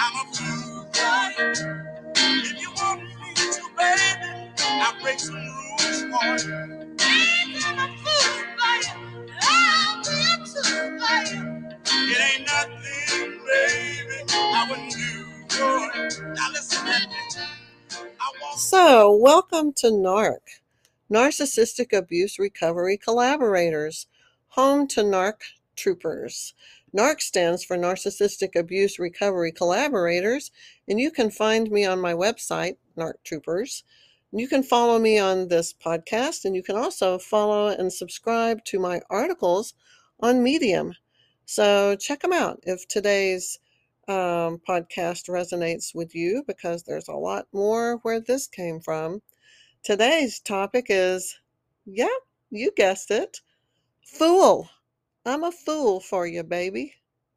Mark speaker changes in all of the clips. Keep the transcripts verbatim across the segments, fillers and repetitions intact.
Speaker 1: I'm a fool for you. If you want me to, baby, I'll break some rules for you. I'm a fool for you. I'll be a fool for you. It ain't nothing, baby, I wouldn't do for you. Now listen to me. I want So, welcome to NARC, Narcissistic Abuse Recovery Collaborators, home to NARC Troopers. NARC stands for Narcissistic Abuse Recovery Collaborators, and you can find me on my website, NARC Troopers. You can follow me on this podcast, and you can also follow and subscribe to my articles on Medium. So check them out if today's um, podcast resonates with you, because there's a lot more where this came from. Today's topic is, yeah, you guessed it, fool. I'm a fool for you, baby.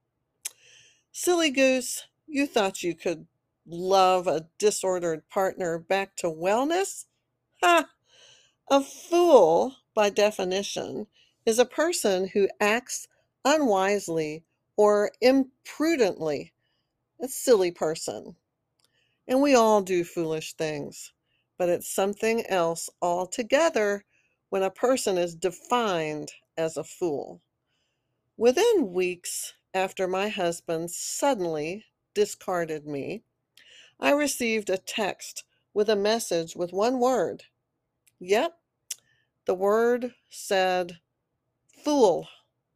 Speaker 1: Silly goose, you thought you could love a disordered partner back to wellness? Ha! A fool, by definition, is a person who acts unwisely or imprudently. A silly person. And we all do foolish things, but it's something else altogether when a person is defined as a fool. Within weeks after my husband suddenly discarded me, I received a text with a message with one word. Yep, the word said, fool.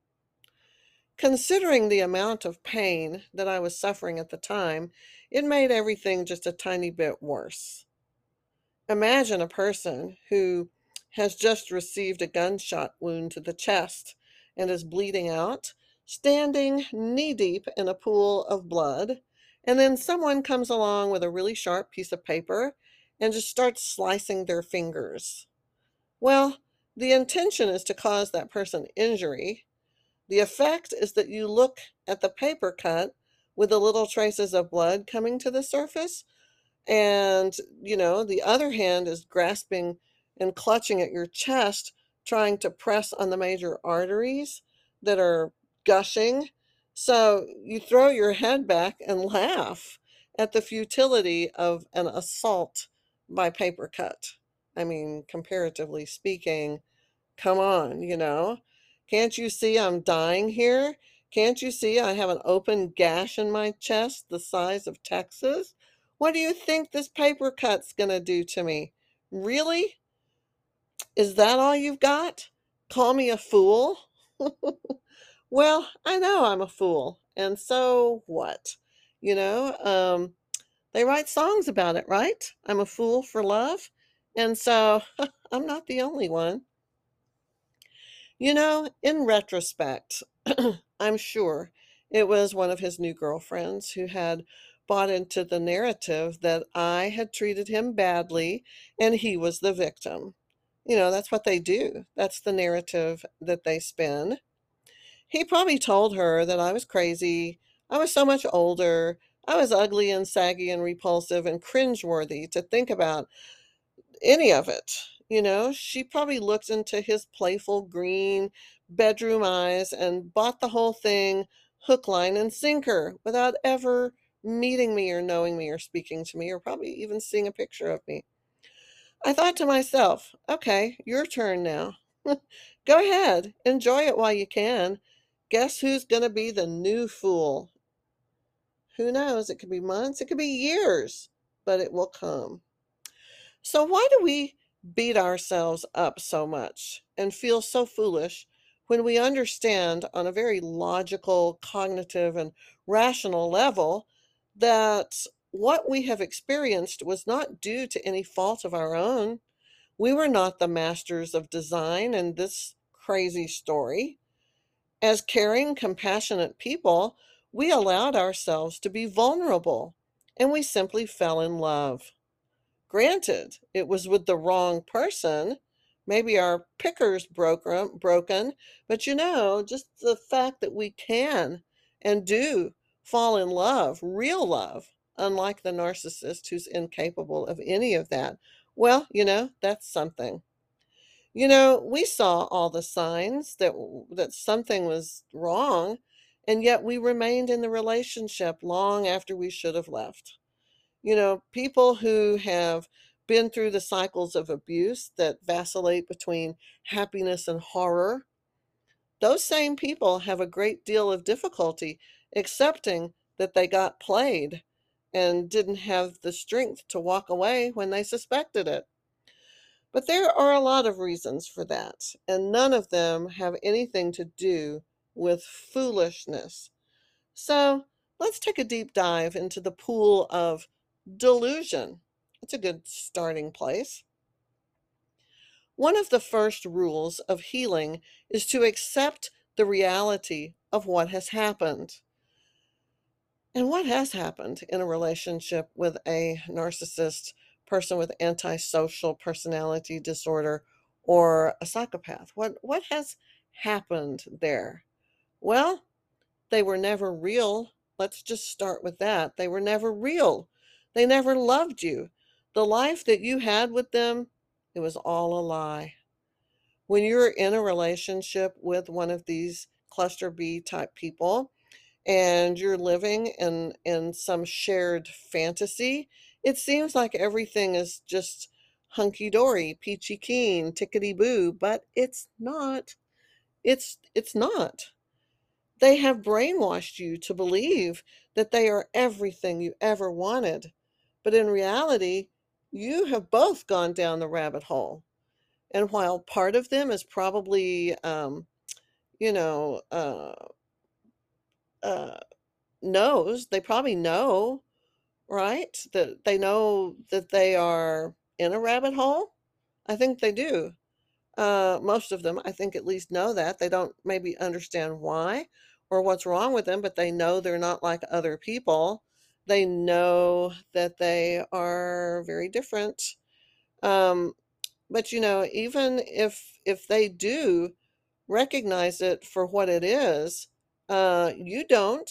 Speaker 1: Considering the amount of pain that I was suffering at the time, it made everything just a tiny bit worse. Imagine a person who has just received a gunshot wound to the chest and is bleeding out, standing knee-deep in a pool of blood, and then someone comes along with a really sharp piece of paper and just starts slicing their fingers. Well, the intention is to cause that person injury. The effect is that you look at the paper cut with the little traces of blood coming to the surface, and, you know, the other hand is grasping and clutching at your chest, trying to press on the major arteries that are gushing. So you throw your head back and laugh at the futility of an assault by paper cut. I mean, comparatively speaking, come on, you know. Can't you see I'm dying here? Can't you see I have an open gash in my chest the size of Texas? What do you think this paper cut's gonna do to me? Really? Is that all you've got? Call me a fool? Well, I know I'm a fool, and so what? You know, um, they write songs about it, right? I'm a fool for love, and so I'm not the only one. You know, in retrospect, I'm sure it was one of his new girlfriends who had bought into the narrative that I had treated him badly and he was the victim. You know, that's what they do. That's the narrative that they spin. He probably told her that I was crazy, I was so much older, I was ugly and saggy and repulsive and cringeworthy to think about any of it. You know, she probably looked into his playful green bedroom eyes and bought the whole thing hook, line, and sinker without ever meeting me or knowing me or speaking to me or probably even seeing a picture of me. I thought to myself, okay, your turn now. Go ahead, enjoy it while you can. Guess who's going to be the new fool? Who knows? It could be months, it could be years, but it will come. So, why do we beat ourselves up so much and feel so foolish when we understand on a very logical, cognitive, and rational level that what we have experienced was not due to any fault of our own? We were not the masters of design in this crazy story. As caring, compassionate people, we allowed ourselves to be vulnerable and we simply fell in love. Granted, it was with the wrong person. Maybe our picker's broken, broken, but you know, just the fact that we can and do fall in love, real love, unlike the narcissist who's incapable of any of that. Well, you know, that's something. You know, we saw all the signs that that something was wrong, and yet we remained in the relationship long after we should have left. You know, people who have been through the cycles of abuse that vacillate between happiness and horror, those same people have a great deal of difficulty accepting that they got played and didn't have the strength to walk away when they suspected it. But there are a lot of reasons for that, and none of them have anything to do with foolishness. So let's take a deep dive into the pool of delusion. It's a good starting place. One of the first rules of healing is to accept the reality of what has happened. And what has happened in a relationship with a narcissist, person with antisocial personality disorder, or a psychopath? What what has happened there? Well, they were never real. Let's just start with that. They were never real. They never loved you. The life that you had with them, it was all a lie. When you're in a relationship with one of these cluster B type people and you're living in in some shared fantasy, it seems like everything is just hunky dory, peachy keen, tickety boo, but it's not. It's it's not. They have brainwashed you to believe that they are everything you ever wanted. But in reality, you have both gone down the rabbit hole. And while part of them is probably, um, you know, uh, uh, knows, they probably know, right? That they know that they are in a rabbit hole. I think they do. Uh, most of them, I think, at least know that. They don't maybe understand why or what's wrong with them, but they know they're not like other people. They know that they are very different. Um, but you know, even if if they do recognize it for what it is, uh, you don't.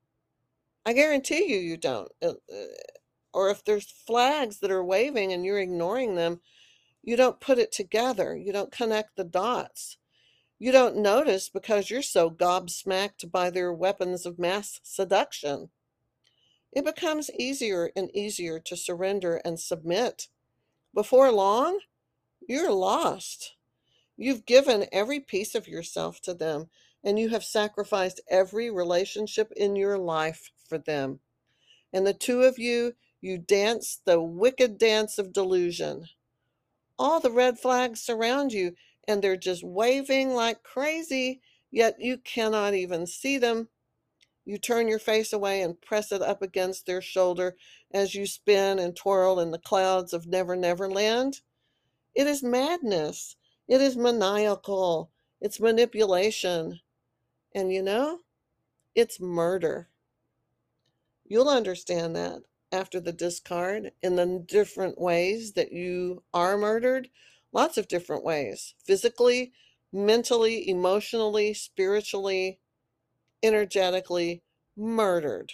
Speaker 1: I guarantee you, you don't. Uh, uh, or if there's flags that are waving and you're ignoring them, you don't put it together. You don't connect the dots. You don't notice because you're so gobsmacked by their weapons of mass seduction. It becomes easier and easier to surrender and submit. Before long, you're lost. You've given every piece of yourself to them, and you have sacrificed every relationship in your life for them. And the two of you, you dance the wicked dance of delusion. All the red flags surround you, and they're just waving like crazy, yet you cannot even see them. You turn your face away and press it up against their shoulder as you spin and twirl in the clouds of Never Never Land. It is madness. It is maniacal. It's manipulation. And you know, it's murder. You'll understand that after the discard in the different ways that you are murdered. Lots of different ways: physically, mentally, emotionally, spiritually, energetically murdered.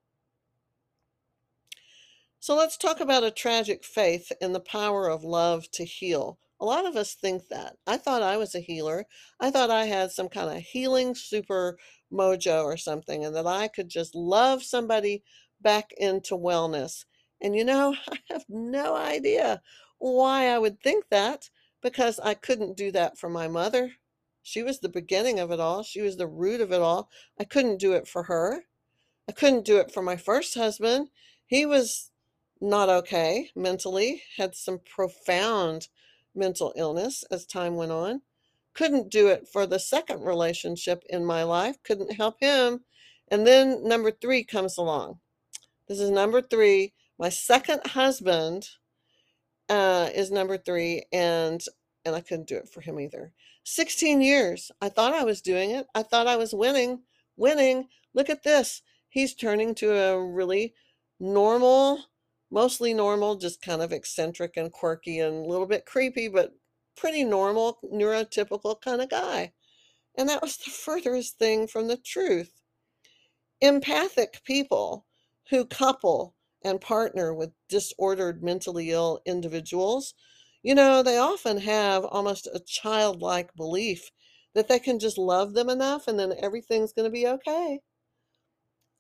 Speaker 1: So let's talk about a tragic faith in the power of love to heal. A lot of us think that. I thought I was a healer. I thought I had some kind of healing super mojo or something, and that I could just love somebody back into wellness. And you know, I have no idea why I would think that, because I couldn't do that for my mother. She was the beginning of it all, she was the root of it all. I couldn't do it for her. I couldn't do it for my first husband. He was not okay mentally, had some profound mental illness as time went on. Couldn't do it for the second relationship in my life, couldn't help him. And then number three comes along. This is number three. My second husband uh, is number three, and and I couldn't do it for him either. sixteen years. I thought I was doing it. I thought I was winning. Winning. Look at this. He's turning to a really normal, mostly normal, just kind of eccentric and quirky and a little bit creepy, but pretty normal, neurotypical kind of guy. And that was the furthest thing from the truth. Empathic people who couple and partner with disordered, mentally ill individuals, you know, they often have almost a childlike belief that they can just love them enough and then everything's going to be okay.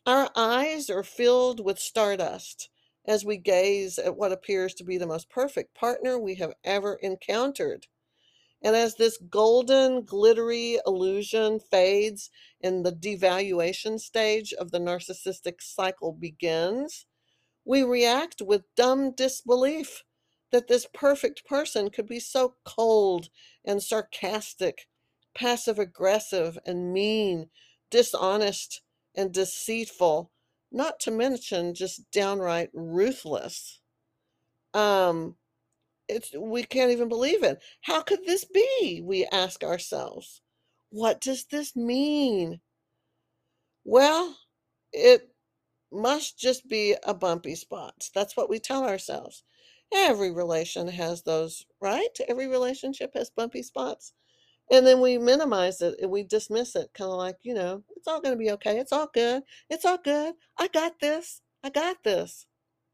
Speaker 1: Our eyes are filled with stardust as we gaze at what appears to be the most perfect partner we have ever encountered. And as this golden, glittery illusion fades and the devaluation stage of the narcissistic cycle begins, we react with dumb disbelief that this perfect person could be so cold and sarcastic, passive aggressive and mean, dishonest and deceitful, not to mention just downright ruthless. Um, it's we can't even believe it. How could this be? We ask ourselves. What does this mean? Well, it must just be a bumpy spot. That's what we tell ourselves. Every relation has those, right? Every relationship has bumpy spots. And then we minimize it and we dismiss it, kind of like, you know, it's all going to be okay. It's all good. It's all good. I got this. I got this.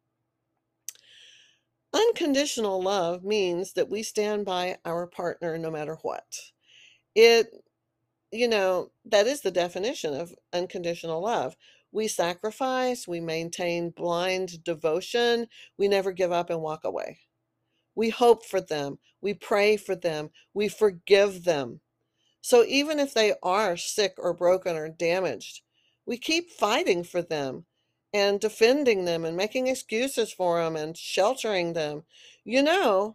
Speaker 1: Unconditional love means that we stand by our partner no matter what. It, you know, that is the definition of unconditional love. We sacrifice, we maintain blind devotion, we never give up and walk away. We hope for them, we pray for them, we forgive them. So even if they are sick or broken or damaged, we keep fighting for them and defending them and making excuses for them and sheltering them. You know,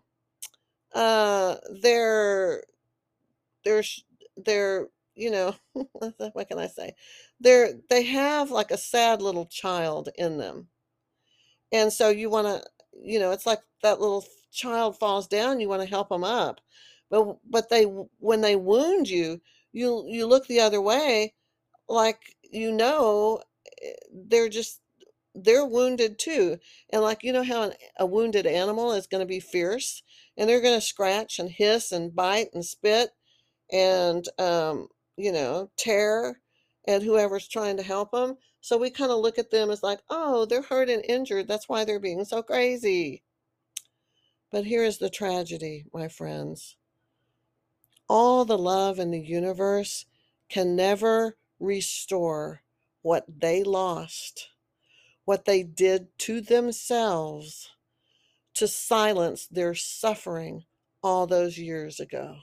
Speaker 1: uh, they're they're sh- they're you know what can I say? They're they have like a sad little child in them, and so you want to, you know, it's like that little child falls down, you want to help them up, but but they when they wound you, you you look the other way, like you know, eh, they're just they're wounded too, and like you know how an, a wounded animal is going to be fierce, and they're going to scratch and hiss and bite and spit and um, you know, tear and whoever's trying to help them. So we kind of look at them as like, oh, they're hurt and injured. That's why they're being so crazy. But here is the tragedy, my friends. All the love in the universe can never restore what they lost, what they did to themselves to silence their suffering all those years ago.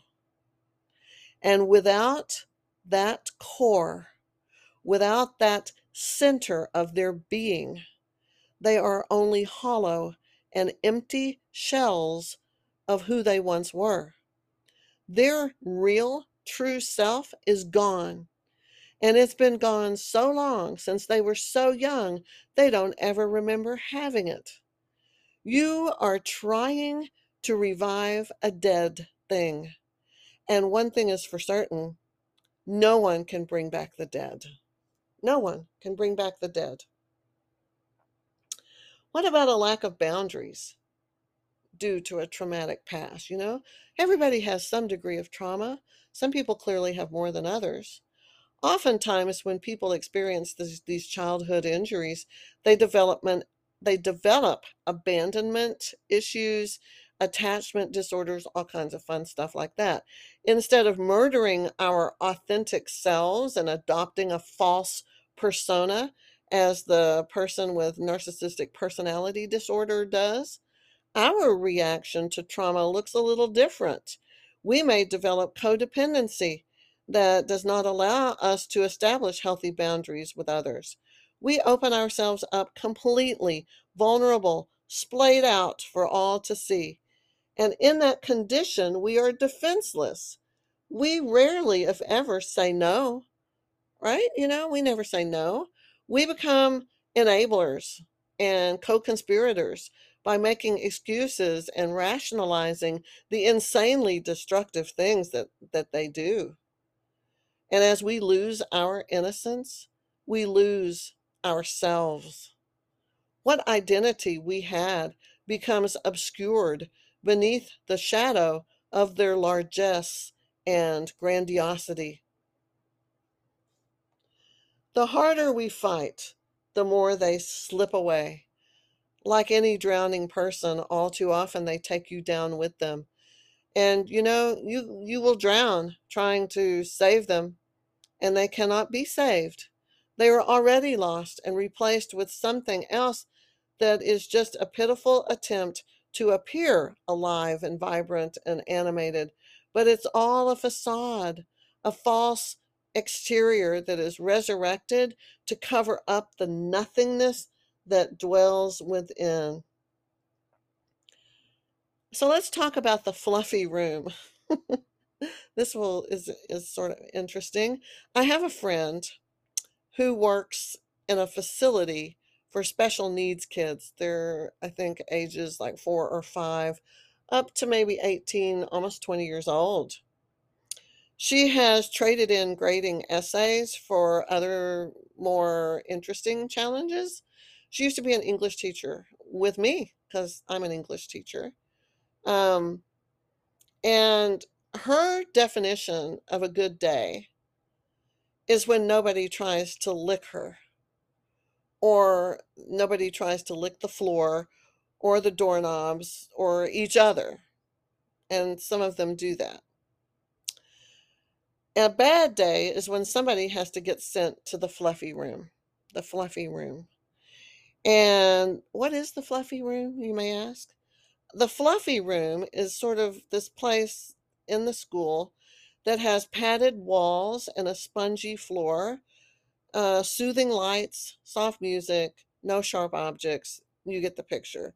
Speaker 1: And without that core, without that center of their being, they are only hollow and empty shells of who they once were. Their real, true self is gone. And it's been gone so long since they were so young, they don't ever remember having it. You are trying to revive a dead thing. And one thing is for certain, no one can bring back the dead. No one can bring back the dead. What about a lack of boundaries due to a traumatic past? You know, everybody has some degree of trauma. Some people clearly have more than others. Oftentimes, when people experience this, these childhood injuries, they development they develop abandonment issues, attachment disorders, all kinds of fun stuff like that. Instead of murdering our authentic selves and adopting a false persona, as the person with narcissistic personality disorder does, our reaction to trauma looks a little different. We may develop codependency that does not allow us to establish healthy boundaries with others. We open ourselves up completely, vulnerable, splayed out for all to see. And in that condition, we are defenseless. We rarely, if ever, say no, right? You know, we never say no. We become enablers and co conspirators by making excuses and rationalizing the insanely destructive things that, that they do. And as we lose our innocence, we lose ourselves. What identity we had becomes obscured beneath the shadow of their largesse and grandiosity. The harder we fight, the more they slip away. Like any drowning person, all too often they take you down with them. And you know, you you will drown trying to save them, and they cannot be saved. They are already lost and replaced with something else that is just a pitiful attempt to appear alive and vibrant and animated. But it's all a facade, a false exterior that is resurrected to cover up the nothingness that dwells within. So let's talk about the fluffy room. This will is is sort of interesting. I have a friend who works in a facility for special needs kids. They're, I think, ages like four or five, up to maybe eighteen, almost twenty years old. She has traded in grading essays for other more interesting challenges. She used to be an English teacher with me because I'm an English teacher. Um, and her definition of a good day is when nobody tries to lick her, or nobody tries to lick the floor or the doorknobs or each other. And some of them do that. A bad day is when somebody has to get sent to the fluffy room. The fluffy room. And what is the fluffy room, you may ask? The fluffy room is sort of this place in the school that has padded walls and a spongy floor, uh, soothing lights, soft music, no sharp objects. You get the picture.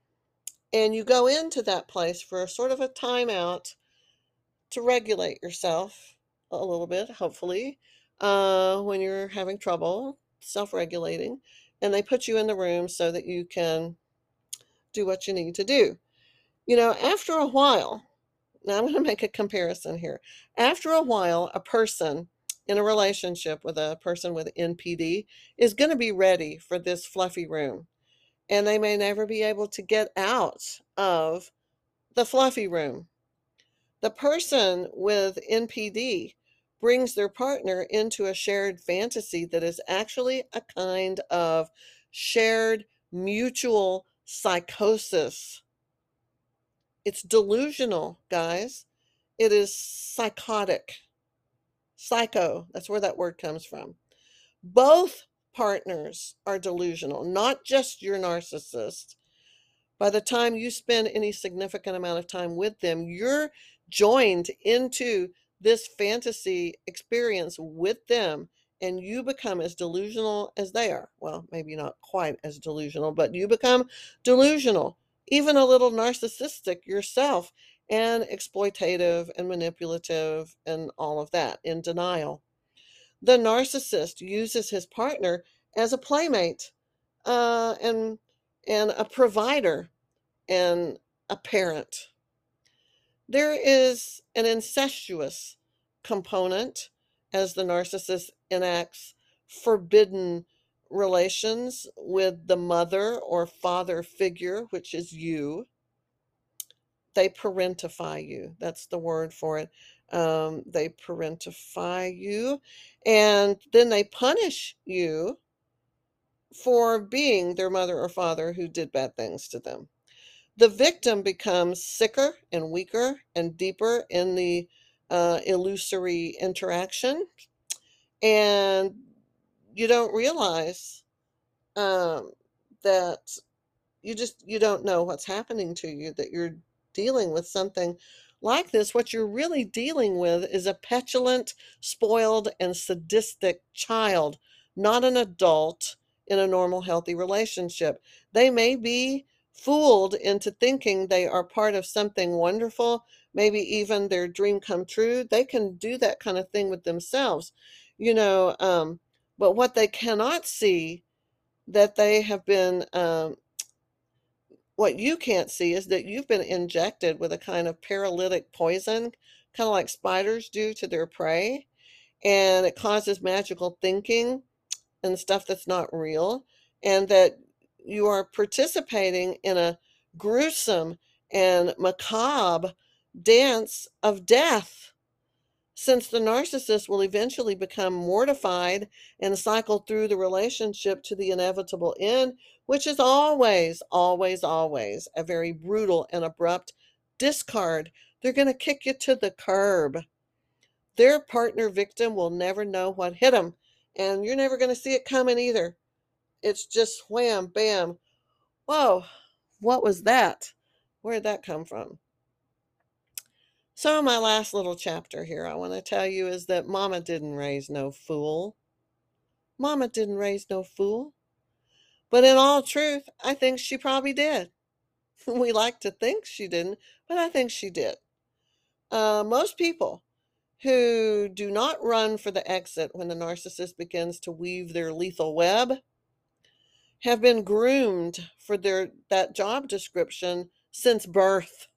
Speaker 1: And you go into that place for a sort of a timeout to regulate yourself a little bit, hopefully, uh, when you're having trouble self-regulating. And they put you in the room so that you can do what you need to do. You know, after a while, now I'm going to make a comparison here. After a while, a person in a relationship with a person with N P D is going to be ready for this fluffy room. And they may never be able to get out of the fluffy room. The person with N P D brings their partner into a shared fantasy that is actually a kind of shared mutual psychosis. It's delusional, guys. It is psychotic. Psycho, that's where that word comes from. Both partners are delusional, not just your narcissist. By the time you spend any significant amount of time with them, you're joined into this fantasy experience with them, and you become as delusional as they are. Well, maybe not quite as delusional, but you become delusional, even a little narcissistic yourself, and exploitative and manipulative and all of that, in denial. The narcissist uses his partner as a playmate, uh, and and a provider and a parent. There is an incestuous component as the narcissist enacts forbidden relations with the mother or father figure, which is you. They parentify you. That's the word for it. Um, they parentify you, and then they punish you for being their mother or father who did bad things to them. The victim becomes sicker and weaker and deeper in the uh, illusory interaction, and you don't realize um, that you just you don't know what's happening to you, that you're dealing with something like this. What you're really dealing with is a petulant, spoiled, and sadistic child, not an adult in a normal, healthy relationship. They may be fooled into thinking they are part of something wonderful, maybe even their dream come true. They can do that kind of thing with themselves, you know, um, but what they cannot see that they have been um, what you can't see is that you've been injected with a kind of paralytic poison, kind of like spiders do to their prey, and it causes magical thinking and stuff that's not real, and that you are participating in a gruesome and macabre dance of death, since the narcissist will eventually become mortified and cycle through the relationship to the inevitable end, which is always, always, always a very brutal and abrupt discard. They're going to kick you to the curb. Their partner victim will never know what hit them And you're never going to see it coming either. It's just wham, bam. Whoa, what was that? Where did that come from? So, my last little chapter here I want to tell you is that Mama didn't raise no fool. Mama didn't raise no fool. But in all truth, I think she probably did. We like to think she didn't, but I think she did. Uh, most people who do not run for the exit when the narcissist begins to weave their lethal web have been groomed for their that job description since birth.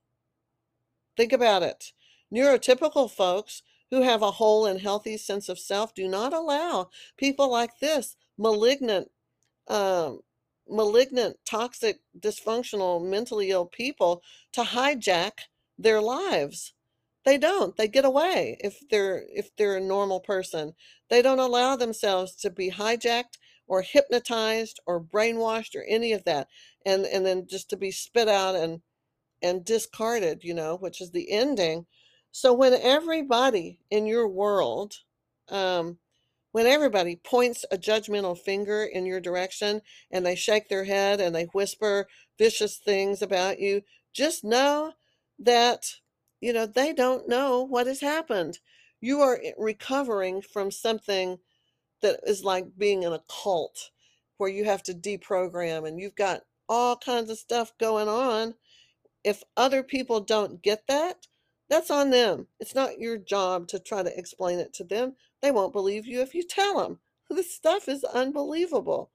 Speaker 1: Think about it. Neurotypical folks who have a whole and healthy sense of self do not allow people like this malignant, um, malignant, toxic, dysfunctional, mentally ill people to hijack their lives. They don't. They get away if they're if they're a normal person. They don't allow themselves to be hijacked or hypnotized or brainwashed or any of that, and and then just to be spit out and and discarded, you know, which is the ending. So when everybody in your world, um, when everybody points a judgmental finger in your direction and they shake their head and they whisper vicious things about you, just know that, you know, they don't know what has happened. You are recovering from something that is like being in a cult where you have to deprogram and you've got all kinds of stuff going on. If other people don't get that, that's on them. It's not your job to try to explain it to them. They won't believe you if you tell them. This stuff is unbelievable.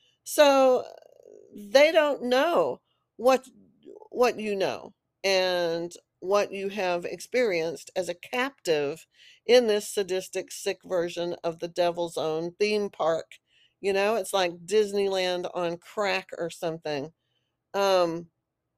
Speaker 1: So they don't know what what you know and what you have experienced as a captive in this sadistic, sick version of the devil's own theme park. You know, it's like Disneyland on crack or something. Um,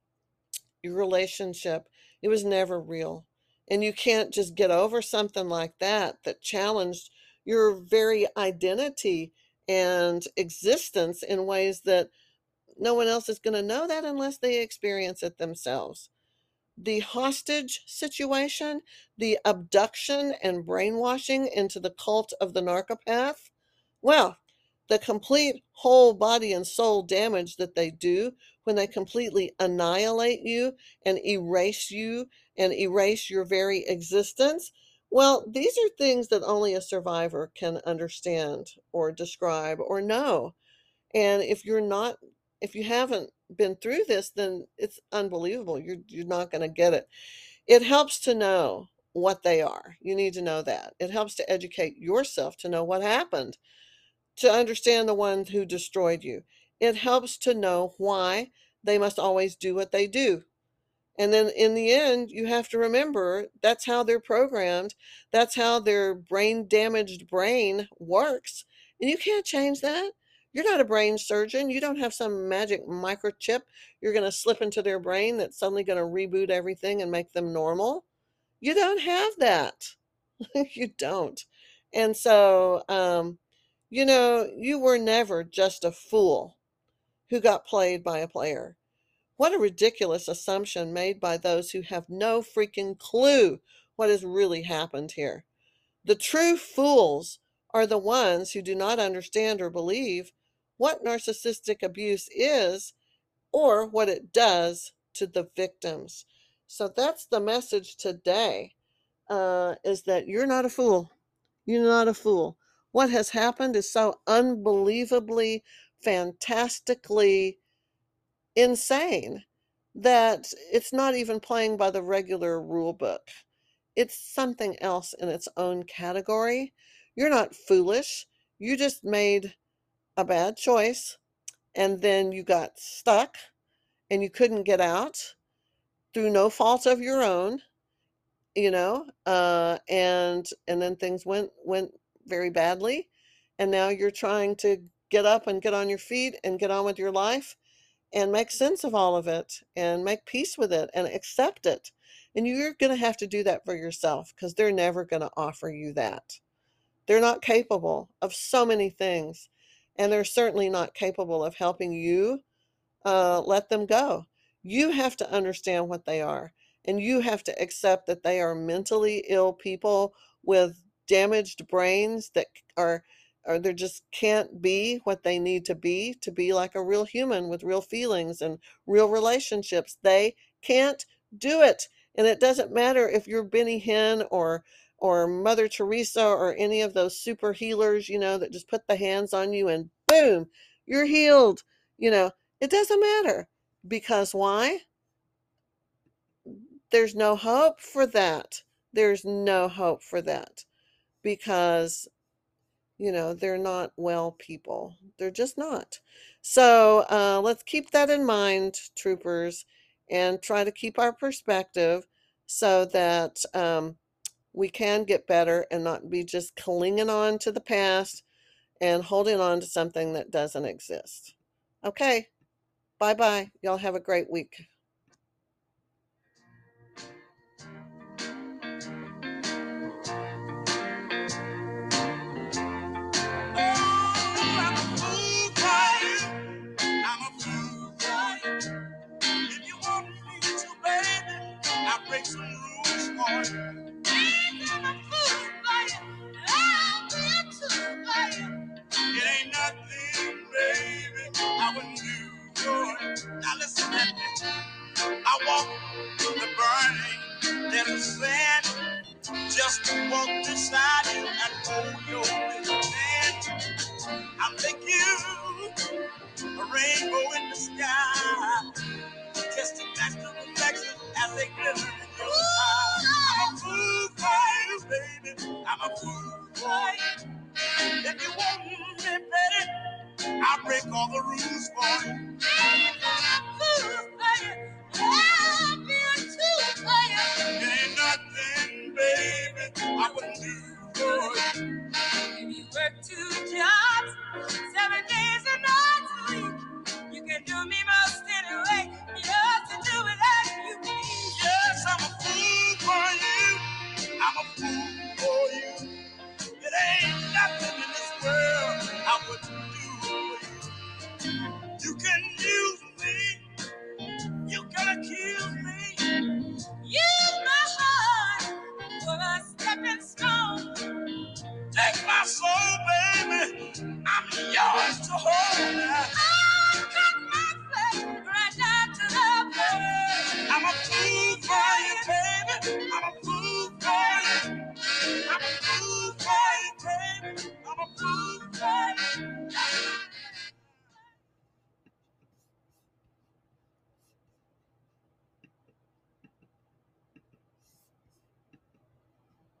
Speaker 1: your relationship, it was never real. And you can't just get over something like that that challenged your very identity and existence in ways that no one else is going to know that unless they experience it themselves. The hostage situation, the abduction and brainwashing into the cult of the narcopath, well, the complete whole body and soul damage that they do when they completely annihilate you and erase you and erase your very existence. Well, these are things that only a survivor can understand or describe or know. And if you're not, if you haven't been through this, then it's unbelievable. You're you're not going to get it. It helps to know what they are. You need to know that. It helps to educate yourself to know what happened, to understand the one who destroyed you. It helps to know why they must always do what they do. And then in the end, you have to remember that's how they're programmed. That's how their brain damaged brain works. And you can't change that. You're not a brain surgeon. You don't have some magic microchip you're going to slip into their brain that's suddenly going to reboot everything and make them normal. You don't have that. You don't. And so, um, you know, you were never just a fool who got played by a player. What a ridiculous assumption made by those who have no freaking clue what has really happened here. The true fools are the ones who do not understand or believe what narcissistic abuse is or what it does to the victims. So that's the message today, uh, is that you're not a fool. You're not a fool. What has happened is so unbelievably, fantastically insane that it's not even playing by the regular rule book. It's something else in its own category. You're not foolish. You just made a bad choice and then you got stuck and you couldn't get out through no fault of your own, you know, uh, and and then things went went very badly, and now you're trying to get up and get on your feet and get on with your life and make sense of all of it and make peace with it and accept it. And you're going to have to do that for yourself because they're never going to offer you that. They're not capable of so many things, and they're certainly not capable of helping you uh, let them go. You have to understand what they are, and you have to accept that they are mentally ill people with damaged brains that are or they just can't be what they need to be to be like a real human with real feelings and real relationships. They can't do it. And it doesn't matter if you're Benny Hinn or or Mother Teresa or any of those super healers, you know, that just put the hands on you and boom, you're healed. You know, it doesn't matter. Because why? There's no hope for that. There's no hope for that because, you know, they're not well people. They're just not. So uh, let's keep that in mind, troopers, and try to keep our perspective so that um, we can get better and not be just clinging on to the past and holding on to something that doesn't exist. Okay, bye bye. Y'all have a great week.
Speaker 2: I'm a fool for you. I'm a fool for you. If you want me to, baby, I'll break some rules for you. I'm a fool for you. I'll be a tool for you. It ain't nothing, baby, I wouldn't do for you. Now listen to me. I walk the burning desert sand just to walk beside you and hold your hand. I'll make you a rainbow in the sky, just to match the reflection as they glitter in your eye. I'm a fool for you, baby. I'm a fool for you. If you want me, baby, I'll break all the rules for you. I'm a fool for you. I'll be a tool for you. There ain't nothing, baby, I wouldn't do for you. If you work two jobs, seven days and nights a week, you can do me most anyway.